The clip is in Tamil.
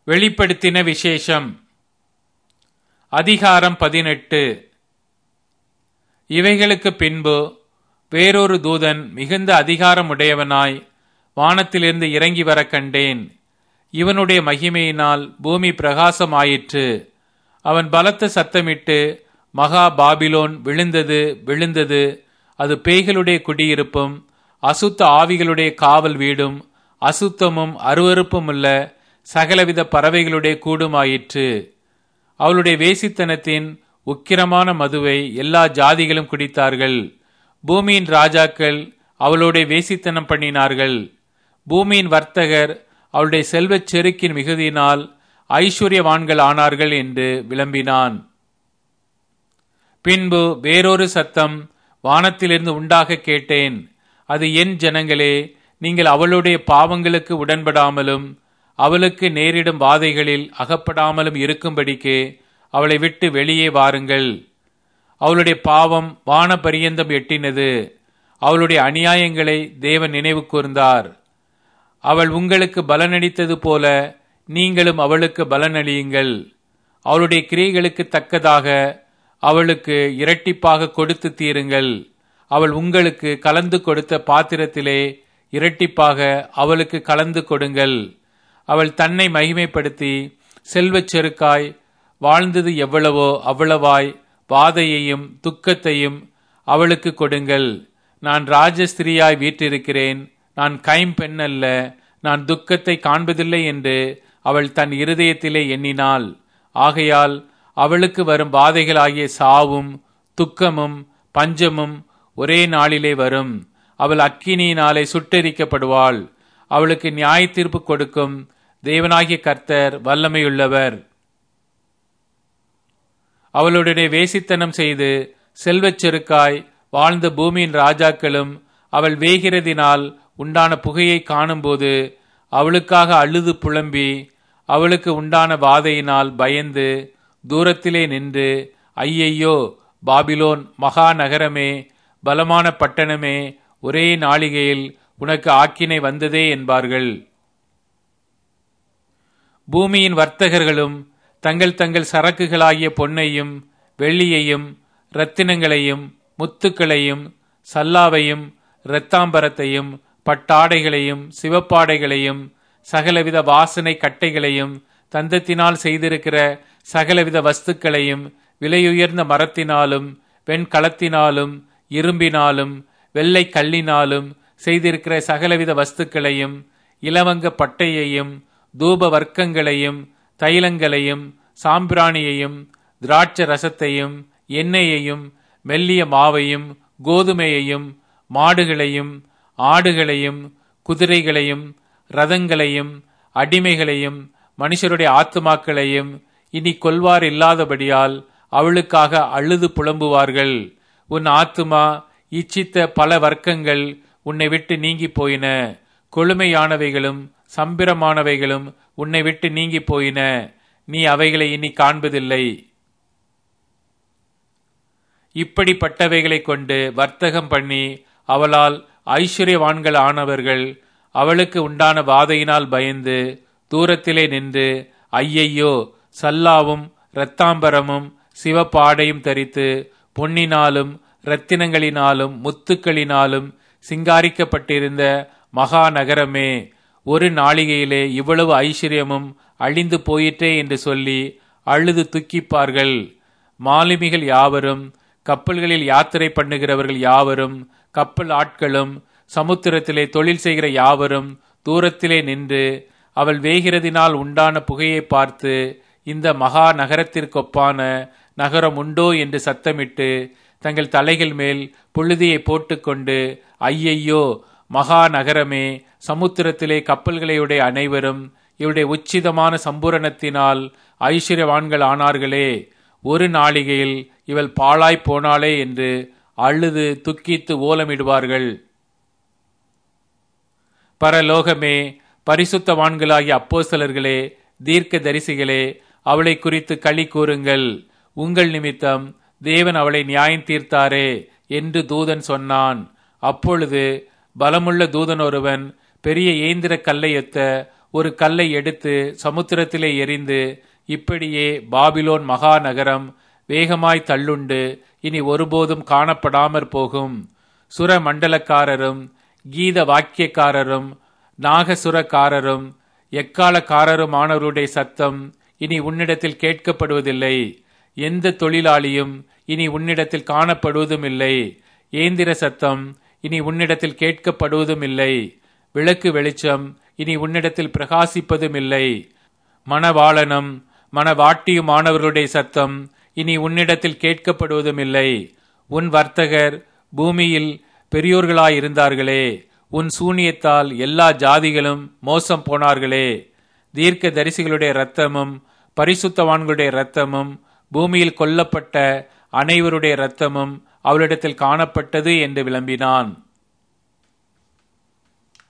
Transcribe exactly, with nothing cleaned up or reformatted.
வெளிப்படுத்தின விசேஷம். அதிகாரம் பதினெட்டு. இவைகளுக்கு பின்பு வேறொரு தூதன் மிகுந்த அதிகாரம் உடையவனாய் வானத்திலிருந்து இறங்கி வர கண்டேன். இவனுடைய மகிமையினால் பூமி பிரகாசமாயிற்று. அவன் பலத்த சத்தமிட்டு, மகா பாபிலோன் விழுந்தது விழுந்தது, அது பேய்களுடைய குடியிருப்பும் அசுத்த ஆவிகளுடைய காவல் வீடும் அசுத்தமும் அருவருப்புமுள்ள சகலவித பறவைகளுடைய கூடுமாயிற்று. அவளுடைய வேசித்தனத்தின் உக்கிரமான மதுவை எல்லா ஜாதிகளும் குடித்தார்கள். பூமியின் ராஜாக்கள் அவளுடைய வேசித்தனம் பண்ணினார்கள். பூமியின் வர்த்தகர் அவளுடைய செல்வச் செருக்கின் மிகுதியினால் ஐஸ்வர்யவான்கள் ஆனார்கள் என்று விளம்பினான். பின்பு வேறொரு சத்தம் வானத்திலிருந்து உண்டாக கேட்டேன். அது, என் ஜனங்களே, நீங்கள் அவளுடைய பாவங்களுக்கு உடன்படாமலும் அவளுக்கு நேரிடும் வாதைகளில் அகப்படாமலும் இருக்கும்படிக்கு அவளை விட்டு வெளியே வாருங்கள். அவளுடைய பாவம் வான பரியந்தம் எட்டினது. அவளுடைய அநியாயங்களை தேவன் நினைவு கூர்ந்தார். அவள் உங்களுக்கு பலனளித்தது போல நீங்களும் அவளுக்கு பலனளியுங்கள். அவளுடைய கிரியைகளுக்கு தக்கதாக அவளுக்கு இரட்டிப்பாக கொடுத்து தீருங்கள். அவள் உங்களுக்கு கலந்து கொடுத்த பாத்திரத்திலே இரட்டிப்பாக அவளுக்கு கலந்து கொடுங்கள். அவள் தன்னை மகிமைப்படுத்தி செல்வச் செருக்காய் வாழ்ந்தது எவ்வளவோ அவ்வளவாய் வாதையையும் துக்கத்தையும் அவளுக்கு கொடுங்கள். நான் ராஜஸ்திரியாய் வீற்றிருக்கிறேன், நான் கைம்பெண் அல்ல, நான் துக்கத்தை காண்பதில்லை என்று அவள் தன் இருதயத்திலே எண்ணினாள். ஆகையால் அவளுக்கு வரும் வாதைகளாகிய சாவும் துக்கமும் பஞ்சமும் ஒரே நாளிலே வரும். அவள் அக்கினியினாலே சுட்டெரிக்கப்படுவாள். அவளுக்கு நியாய தீர்ப்பு கொடுக்கும் தேவனாகிய கர்த்தர் வல்லமையுள்ளவர். அவளுடைய வேசித்தனம் செய்து செல்வச் செருக்காய் வாழ்ந்த பூமியின் ராஜாக்களும் அவள் வேகிறதினால் உண்டான புகையை காணும்போது அவளுக்காக அழுது புலம்பி அவளுக்கு உண்டான வாதையினால் பயந்து தூரத்திலே நின்று, ஐயையோ பாபிலோன் மகா நகரமே, பலமான பட்டணமே, ஒரே நாளிகையில் உனக்கு ஆக்கினை வந்ததே என்பார்கள். பூமியின் வர்த்தகர்களும் தங்கள் தங்கள் சரக்குகளாகிய பொன்னையும் வெள்ளியையும் இரத்தினங்களையும் முத்துக்களையும் சல்லாவையும் இரத்தாம்பரத்தையும் பட்டாடைகளையும் சிவப்பாடைகளையும் சகலவித வாசனை கட்டைகளையும் தந்தத்தினால் செய்திருக்கிற சகலவித வஸ்துக்களையும் விலையுயர்ந்த மரத்தினாலும் வெண்கலத்தினாலும் இரும்பினாலும் வெள்ளை கல்லினாலும் செய்திருக்கிற சகலவித வஸ்துக்களையும் இலவங்க பட்டையையும் தூப வர்க்கங்களையும் தைலங்களையும் சாம்பிராணியையும் திராட்ச ரசத்தையும் எண்ணெயையும் மெல்லிய மாவையும் கோதுமையையும் மாடுகளையும் ஆடுகளையும் குதிரைகளையும் ரதங்களையும் அடிமைகளையும் மனுஷருடைய ஆத்துமாக்களையும் இனி கொல்வார் இல்லாதபடியால் அவளுக்காக அழுது புலம்புவார்கள். உன் ஆத்துமா இச்சித்த பல வர்க்கங்கள் உன்னை விட்டு நீங்கி போயின. கொழுமையானவைகளும் சம்பிரமானவைகளும் உன்னை விட்டு நீங்கி போயின. நீ அவைகளை இனி காண்பதில்லை. இப்படிப்பட்டவைகளை கொண்டு வர்த்தகம் பண்ணி அவளால் ஐஸ்வர்யவான்கள் ஆனவர்கள் அவளுக்கு உண்டான வாதையினால் பயந்து தூரத்திலே நின்று, ஐயையோ, சல்லாவும் இரத்தாம்பரமும் சிவப்பாடையும் தரித்து பொன்னினாலும் இரத்தினங்களினாலும் முத்துக்களினாலும் சிங்காரிக்கப்பட்டிருந்த மகா நகரமே, ஒரு நாளிகையிலே இவ்வளவு ஐஸ்வர்யமும் அழிந்து போயிற்றே என்று சொல்லி அழுது துக்கிப்பார்கள். மாலுமிகள் யாவரும், கப்பல்களில் யாத்திரை பண்ணுகிறவர்கள் யாவரும், கப்பல் ஆட்களும் சமுத்திரத்திலே தொழில் செய்கிற யாவரும் தூரத்திலே நின்று அவள் வேகிறதினால் உண்டான புகையை பார்த்து, இந்த மகா நகரத்திற்கொப்பான நகரம் உண்டோ என்று சத்தமிட்டு தங்கள் தலைகள் மேல் புழுதியை போட்டுக்கொண்டு, ஐயையோ மகா நகரமே, சமுத்திரத்திலே கப்பல்களையுடைய அனைவரும் இவருடைய உச்சிதமான சம்பூரணத்தினால் ஐஸ்வர்யவான்கள் ஆனார்களே, ஒரு நாளிகையில் இவள் பாழாய் போனாளே என்று அழுது துக்கித்து ஓலமிடுவார்கள். பரலோகமே, பரிசுத்தவான்களாகிய அப்போஸ்தலர்களே, தீர்க்க தரிசிகளே, அவளை குறித்து களி கூறுங்கள். உங்கள் நிமித்தம் தேவன் அவளை நியாயம் தீர்த்தாரே என்று தூதன் சொன்னான். அப்பொழுது பலமுள்ள தூதன் ஒருவன் பெரிய ஏந்திர கல்லையொத்த ஒரு கல்லை எடுத்து சமுத்திரத்திலே எறிந்து, இப்படியே பாபிலோன் மகா நகரம் வேகமாய் தள்ளுண்டு இனி ஒருபோதும் காணப்படாமற் போகும். சுர மண்டலக்காரரும் கீத வாக்கியக்காரரும் நாகசுரக்காரரும் எக்காலக்காரருமானவருடைய சத்தம் இனி உன்னிடத்தில் கேட்கப்படுவதில்லை. எந்த தொழிலாளியும் இனி உன்னிடத்தில் காணப்படுவதும் இல்லை. ஏந்திர சத்தம் இனி உன்னிடத்தில் கேட்கப்படுவதும் இல்லை. விளக்கு வெளிச்சம் இனி உன்னிடத்தில் பிரகாசிப்பதும் இல்லை. மணவாளனும் மணவாட்டியுமானவர்களுடைய சத்தம் இனி உன்னிடத்தில் கேட்கப்படுவதும் இல்லை. உன் வர்த்தகர் பூமியில் பெரியோர்களாயிருந்தார்களே, உன் சூனியத்தால் எல்லா ஜாதிகளும் மோசம் போனார்களே. தீர்க்க தரிசிகளுடைய இரத்தமும் பரிசுத்தவான்களுடைய இரத்தமும் பூமியில் கொல்லப்பட்ட அனைவருடைய இரத்தமும் அவளிடத்தில் காணப்பட்டது என்று விளம்பினான்.